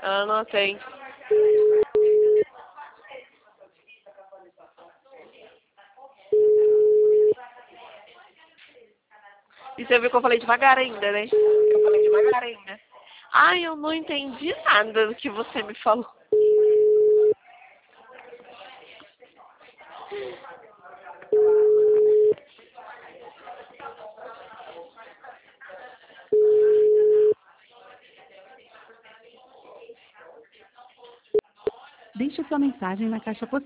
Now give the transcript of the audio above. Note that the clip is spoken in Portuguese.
Anotei. E você viu que eu falei devagar ainda, né? Eu falei devagar ainda. Ai, eu não entendi nada do que você me falou. Deixe sua mensagem na caixa postal.